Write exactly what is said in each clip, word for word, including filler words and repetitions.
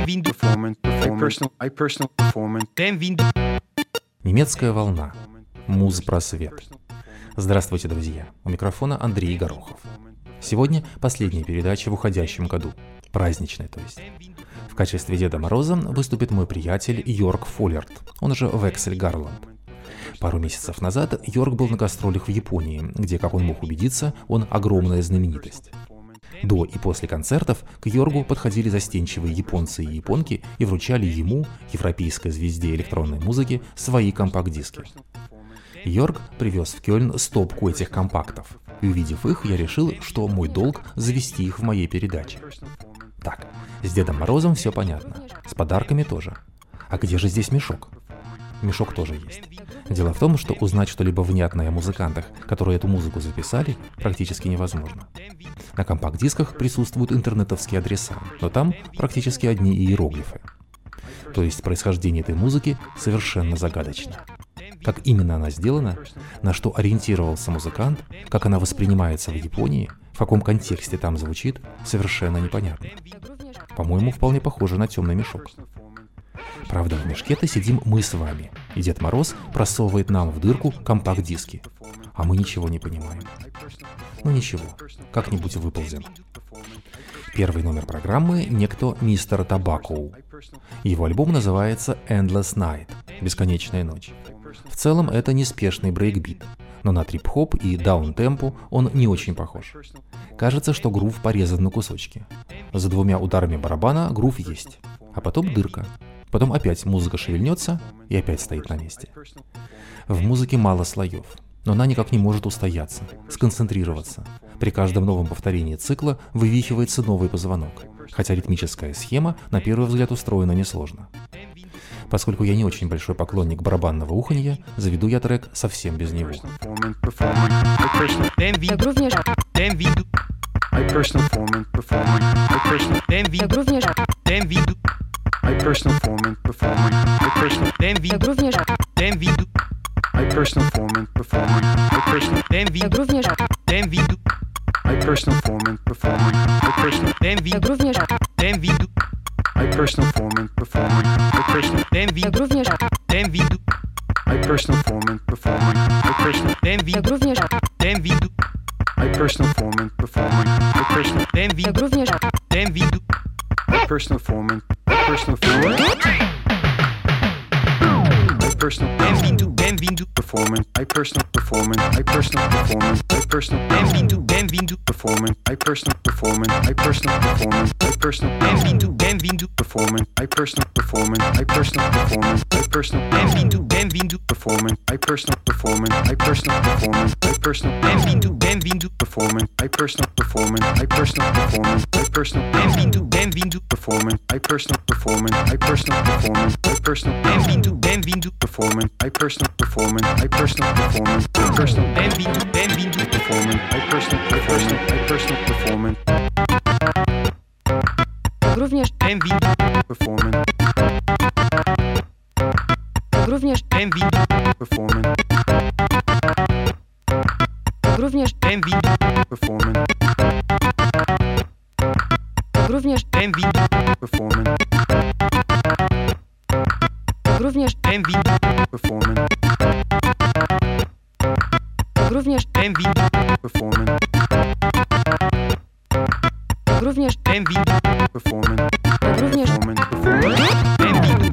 Немецкая волна. Муз-просвет. Здравствуйте, друзья. У микрофона Андрей Горохов. Сегодня последняя передача в уходящем году. Праздничная, то есть. В качестве Деда Мороза выступит мой приятель Йорк Фоллерт, он же Вексель Гарланд. Пару месяцев назад Йорк был на гастролях в Японии, где, как он мог убедиться, он огромная знаменитость. До и после концертов к Йоргу подходили застенчивые японцы и японки и вручали ему, европейской звезде электронной музыки, свои компакт-диски. Йорк привез в Кёльн стопку этих компактов, и увидев их, я решил, что мой долг завести их в моей передаче. Так, с Дедом Морозом все понятно, с подарками тоже. А где же здесь мешок? Мешок тоже есть. Дело в том, что узнать что-либо внятное о музыкантах, которые эту музыку записали, практически невозможно. На компакт-дисках присутствуют интернетовские адреса, но там практически одни иероглифы. То есть происхождение этой музыки совершенно загадочно. Как именно она сделана, на что ориентировался музыкант, как она воспринимается в Японии, в каком контексте там звучит, совершенно непонятно. По-моему, вполне похоже на темный мешок. Правда, в мешке-то сидим мы с вами, и Дед Мороз просовывает нам в дырку компакт-диски, а мы ничего не понимаем. Ну ничего, как-нибудь выползем. Первый номер программы — некто мистер Табакоу. Его альбом называется «Endless Night» — «Бесконечная ночь». В целом это неспешный брейкбит, но на трип-хоп и даун-темпу он не очень похож. Кажется, что грув порезан на кусочки. За двумя ударами барабана грув есть, а потом дырка. Потом опять музыка шевельнется и опять стоит на месте. В музыке мало слоев, но она никак не может устояться, сконцентрироваться. При каждом новом повторении цикла вывихивается новый позвонок, хотя ритмическая схема на первый взгляд устроена несложно. Поскольку я не очень большой поклонник барабанного уханья, заведу я трек совсем без него. I personal formant performing. I personal envy. I personal envy. I personal formant performing. I personal envy. Envy. I personal formant performing. I personal envy. Envy. I personal formant performing. I personal envy. Envy. I personal formant performing. I personal envy. Envy. I personal formant performing. I personal envy. Envy. I personal formant. Personal formant. I personal envy to envy to performance. I personal performance. I personal performance. I personal envy to envy to performance. I personal performance. I personal performance. I personal envy to envy to performance. I personal performance. I personal performance. I personal envy to envy to performance. I personal performance. I personal performance. I personal envy to envy to performance. I personal performance. I personal performance. I personal envy to envy to performance. I personal performance. I personal performance. I personal envy to envy to performance. I personal performance. I personal performance. I personal envy to envy to performance. I personal performance. I personal performance. Również envy performance. Również envy performance. Również envy performance. Również envy performance. Również envy performance. Również envy performance. Również envy performance. Również performance. Envy.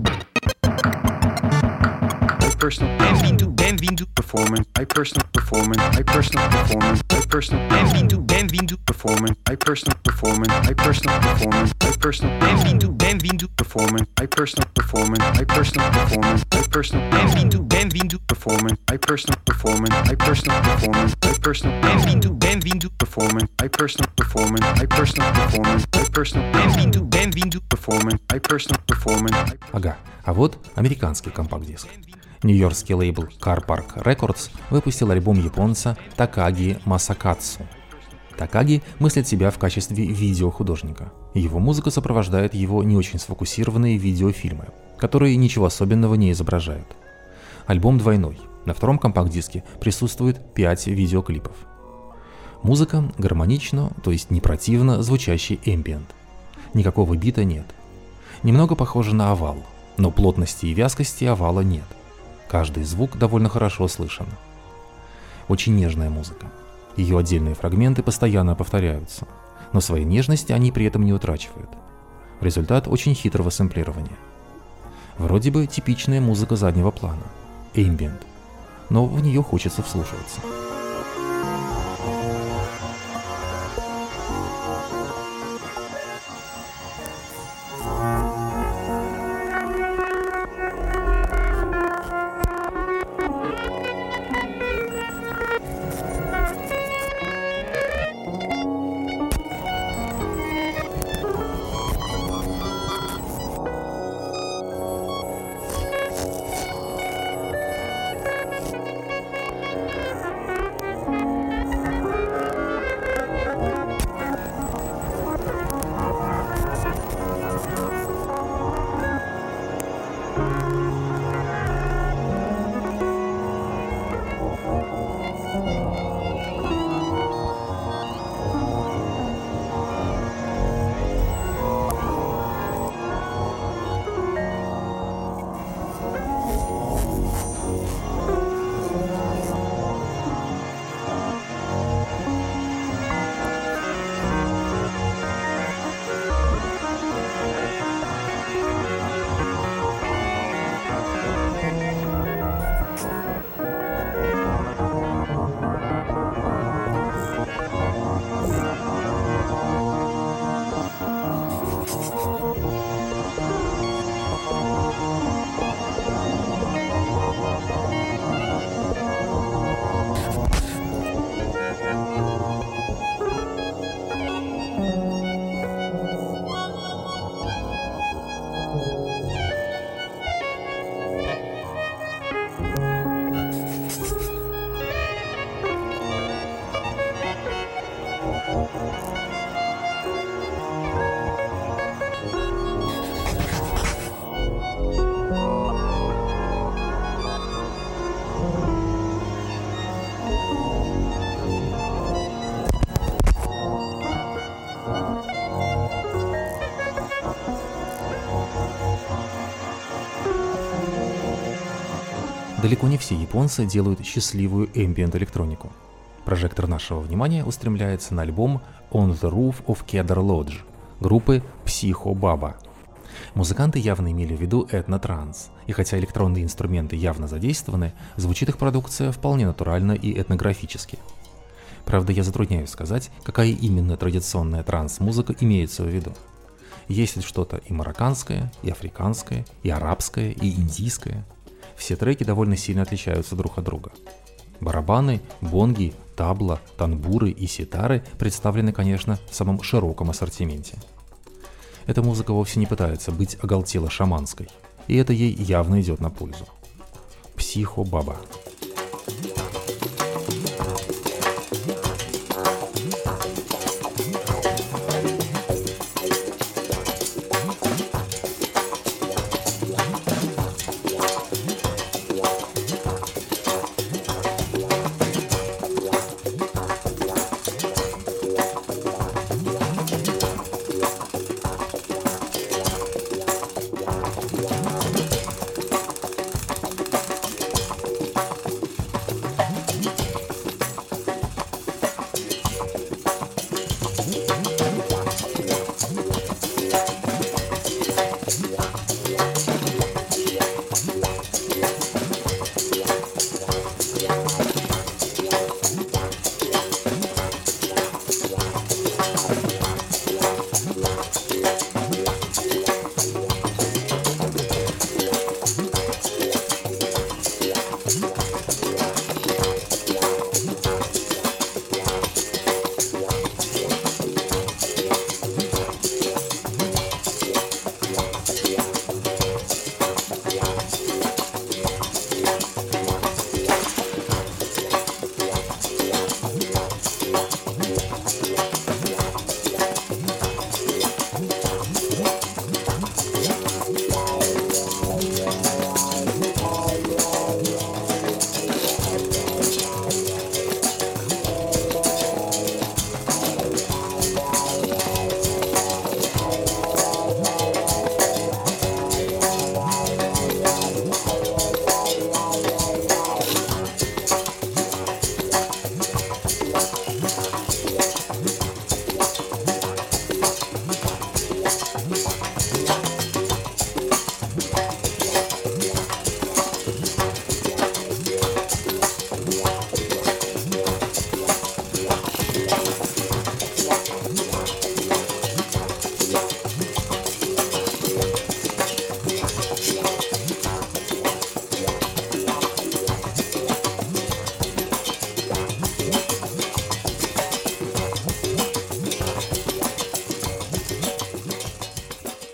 I personal envy to envy to performance. I personal performance. I personal performance. I personal envy to envy to performance. I personal performance. I personal performance. I personal envy to envy to performance. I personal performance. I personal performance. I personal envy to envy to performance. I personal performance. I personal performance. I personal envy to envy to performance. I personal performance. I personal performance. I personal envy to envy to performance. I personal performance. Ага, а вот американский компакт-диск. Нью-йоркский лейбл Car Park Records выпустил альбом японца Такаги Масакатсу. Такаги мыслит себя в качестве видеохудожника. Его музыка сопровождает его не очень сфокусированные видеофильмы, которые ничего особенного не изображают. Альбом двойной. На втором компакт-диске присутствует пять видеоклипов. Музыка гармонично, то есть не противно, звучащий эмбиент. Никакого бита нет. Немного похоже на овал, но плотности и вязкости овала нет. Каждый звук довольно хорошо слышен. Очень нежная музыка. Ее отдельные фрагменты постоянно повторяются, но своей нежности они при этом не утрачивают. Результат очень хитрого сэмплирования. Вроде бы типичная музыка заднего плана, ambient, но в нее хочется вслушиваться. Далеко не все японцы делают счастливую ambient-электронику. Прожектор нашего внимания устремляется на альбом On the Roof of Cedar Lodge группы Psycho Baba. Музыканты явно имели в виду этнотранс, и хотя электронные инструменты явно задействованы, звучит их продукция вполне натурально и этнографически. Правда, я затрудняюсь сказать, какая именно традиционная транс-музыка имеется в виду. Есть ли что-то и марокканское, и африканское, и арабское, и индийское? Все треки довольно сильно отличаются друг от друга. Барабаны, бонги, табла, танбуры и ситары представлены, конечно, в самом широком ассортименте. Эта музыка вовсе не пытается быть оголтело шаманской, и это ей явно идет на пользу. Psycho Baba.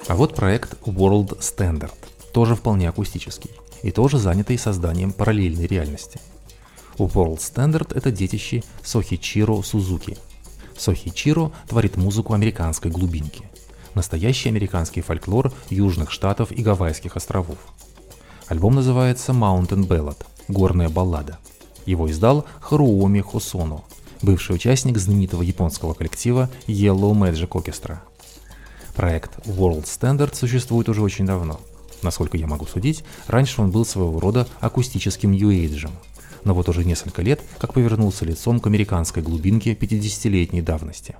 А вот проект World Standard, тоже вполне акустический, и тоже занятый созданием параллельной реальности. У World Standard это детище Сохичиро Сузуки. Сохичиро творит музыку американской глубинки. Настоящий американский фольклор Южных Штатов и Гавайских островов. Альбом называется Mountain Ballad – «Горная баллада». Его издал Харуоми Хосоно, бывший участник знаменитого японского коллектива Yellow Magic Orchestra. Проект World Standard существует уже очень давно. Насколько я могу судить, раньше он был своего рода акустическим нью-эйджем, но вот уже несколько лет как повернулся лицом к американской глубинке пятидесятилетней давности.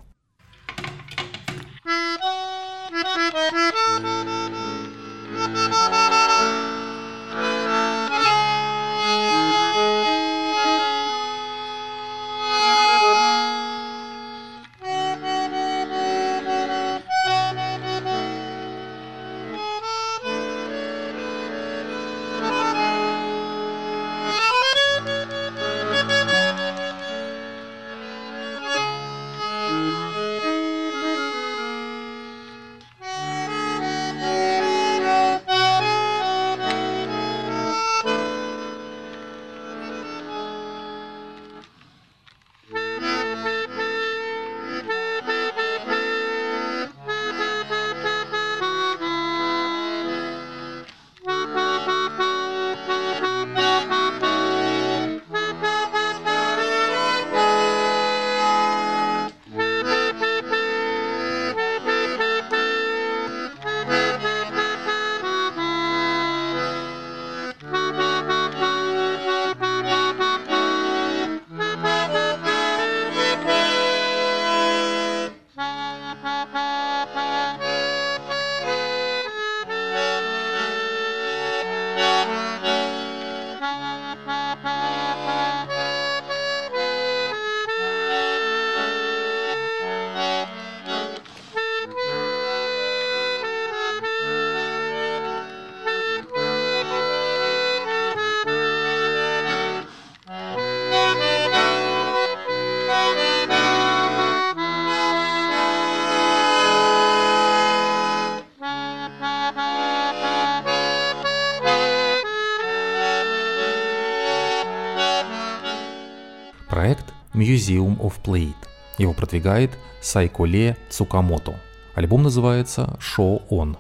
Проект Museum of Plate. Его продвигает Сайколе Цукамото. Альбом называется Show On.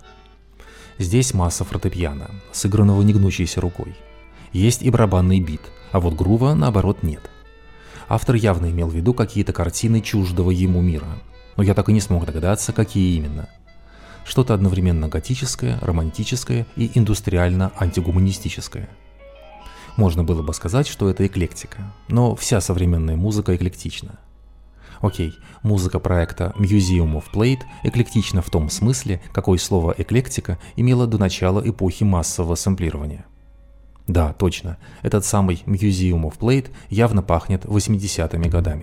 Здесь масса фортепиано, сыгранного негнущейся рукой. Есть и барабанный бит, а вот грува, наоборот, нет. Автор явно имел в виду какие-то картины чуждого ему мира, но я так и не смог догадаться, какие именно. Что-то одновременно готическое, романтическое и индустриально-антигуманистическое. Можно было бы сказать, что это эклектика, но вся современная музыка эклектична. Окей, музыка проекта Museum of Plate эклектична в том смысле, какое слово «эклектика» имело до начала эпохи массового сэмплирования. Да, точно, этот самый Museum of Plate явно пахнет восьмидесятыми годами.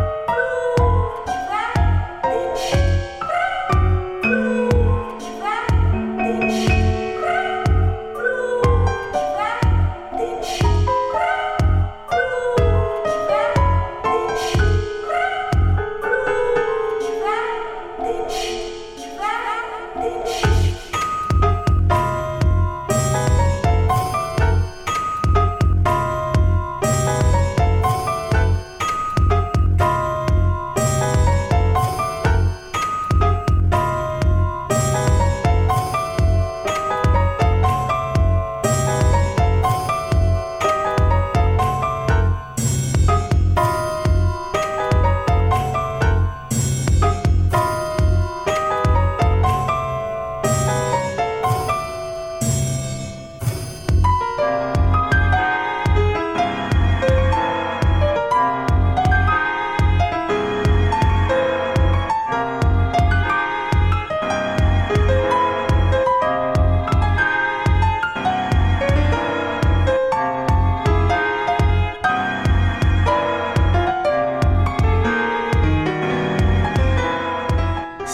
Bye.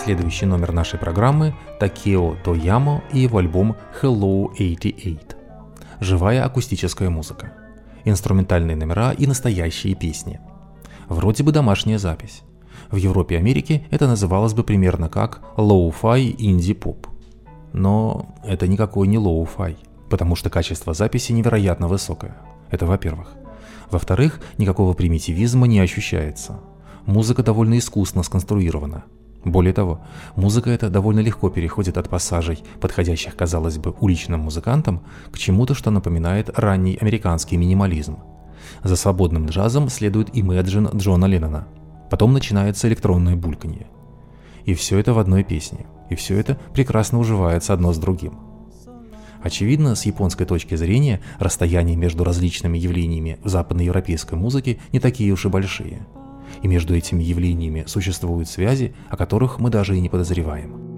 следующий номер нашей программы Такео Тоямо и его альбом Hello восемьдесят восемь. Живая акустическая музыка, инструментальные номера и настоящие песни. Вроде бы домашняя запись. В Европе и Америке это называлось бы примерно как лоу-фай инди-поп. Но это никакой не лоу-фай, потому что качество записи невероятно высокое. Это во-первых. Во-вторых, никакого примитивизма не ощущается. Музыка довольно искусно сконструирована. Более того, музыка эта довольно легко переходит от пассажей, подходящих, казалось бы, уличным музыкантам, к чему-то, что напоминает ранний американский минимализм. За свободным джазом следует Imagine Джона Леннона. Потом начинается электронное бульканье. И все это в одной песне. И все это прекрасно уживается одно с другим. Очевидно, с японской точки зрения, расстояния между различными явлениями в западноевропейской музыке не такие уж и большие. И между этими явлениями существуют связи, о которых мы даже и не подозреваем.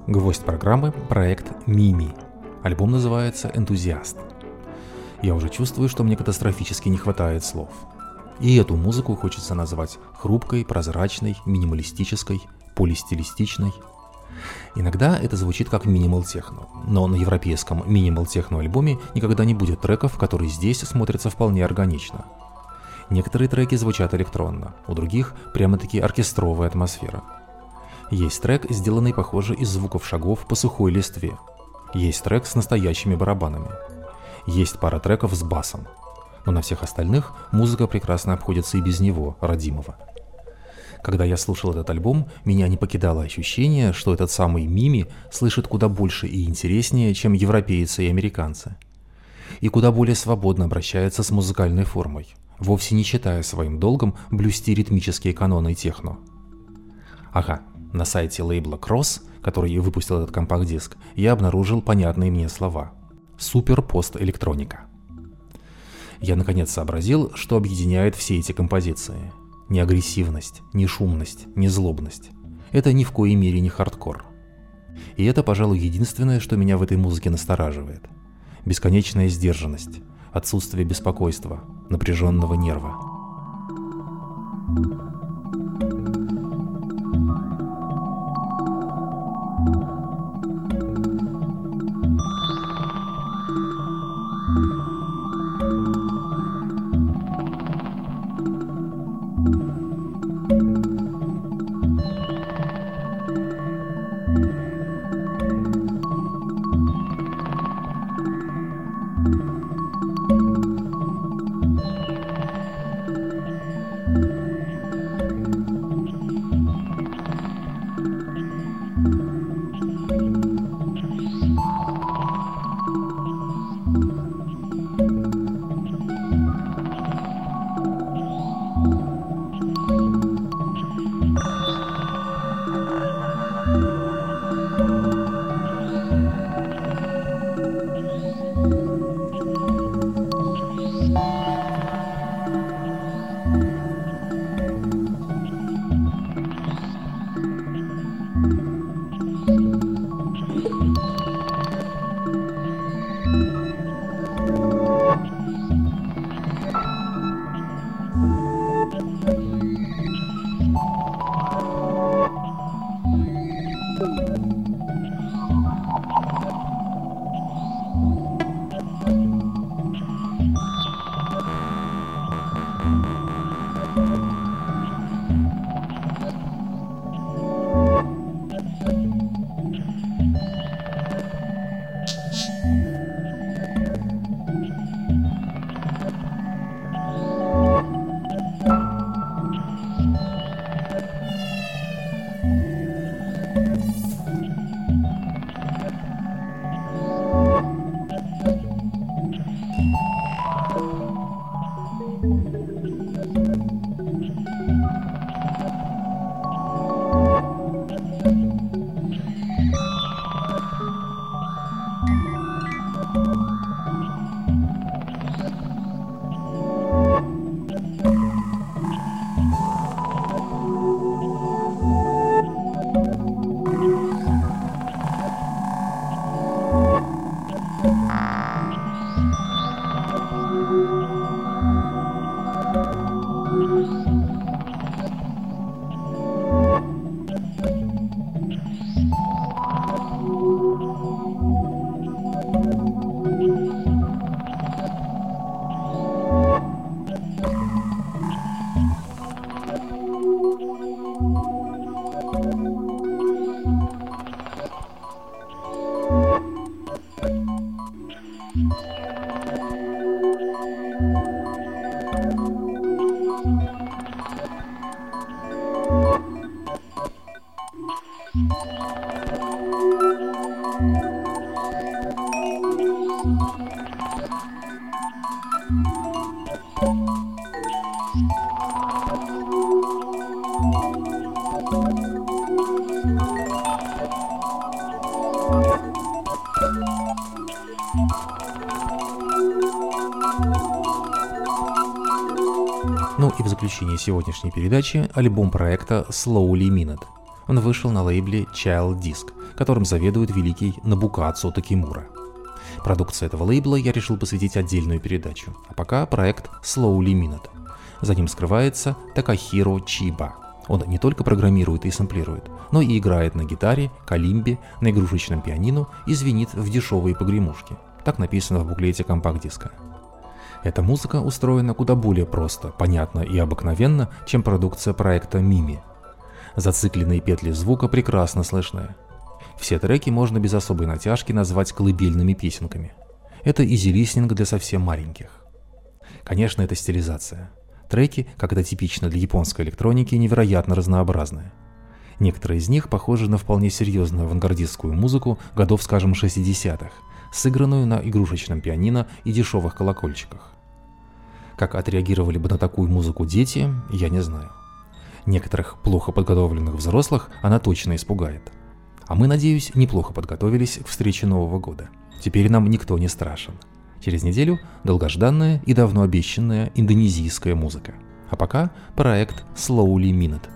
Гвоздь программы – проект «Мими». Альбом называется «Энтузиаст». Я уже чувствую, что мне катастрофически не хватает слов. И эту музыку хочется назвать хрупкой, прозрачной, минималистической, полистилистичной. Иногда это звучит как минимал-техно, но на европейском минимал-техно альбоме никогда не будет треков, которые здесь смотрятся вполне органично. Некоторые треки звучат электронно, у других прямо-таки оркестровая атмосфера. Есть трек, сделанный, похоже, из звуков шагов по сухой листве. Есть трек с настоящими барабанами. Есть пара треков с басом. Но на всех остальных музыка прекрасно обходится и без него, родимого. Когда я слушал этот альбом, меня не покидало ощущение, что этот самый Мими слышит куда больше и интереснее, чем европейцы и американцы. И куда более свободно обращается с музыкальной формой, вовсе не считая своим долгом блюсти ритмические каноны техно. Ага, на сайте лейбла Cross, который выпустил этот компакт-диск, я обнаружил понятные мне слова. Супер-пост-электроника. Я наконец сообразил, что объединяет все эти композиции. Не агрессивность, не шумность, не злобность. Это ни в коей мере не хардкор. И это, пожалуй, единственное, что меня в этой музыке настораживает. Бесконечная сдержанность, отсутствие беспокойства, напряженного нерва. Ну и в заключение сегодняшней передачи альбом проекта Slowly Minute. он вышел на лейбле Child Disc, которым заведует великий Нобукадзу Такимура. Продукции этого лейбла я решил посвятить отдельную передачу, а пока проект Slowly Minute. За ним скрывается Такахиро Чиба. Он не только программирует и сэмплирует, но и играет на гитаре, калимбе, на игрушечном пианино и звенит в дешевые погремушки. Так написано в буклете компакт-диска. Эта музыка устроена куда более просто, понятно и обыкновенно, чем продукция проекта Мими. Зацикленные петли звука прекрасно слышны. Все треки можно без особой натяжки назвать колыбельными песенками. Это изи-листинг для совсем маленьких. Конечно, это стилизация. Треки, как это типично для японской электроники, невероятно разнообразны. Некоторые из них похожи на вполне серьезную авангардистскую музыку годов, скажем, шестидесятых, сыгранную на игрушечном пианино и дешевых колокольчиках. Как отреагировали бы на такую музыку дети, я не знаю. Некоторых плохо подготовленных взрослых она точно испугает. А мы, надеюсь, неплохо подготовились к встрече Нового года. Теперь нам никто не страшен. Через неделю долгожданная и давно обещанная индонезийская музыка. А пока проект Slowly Minute.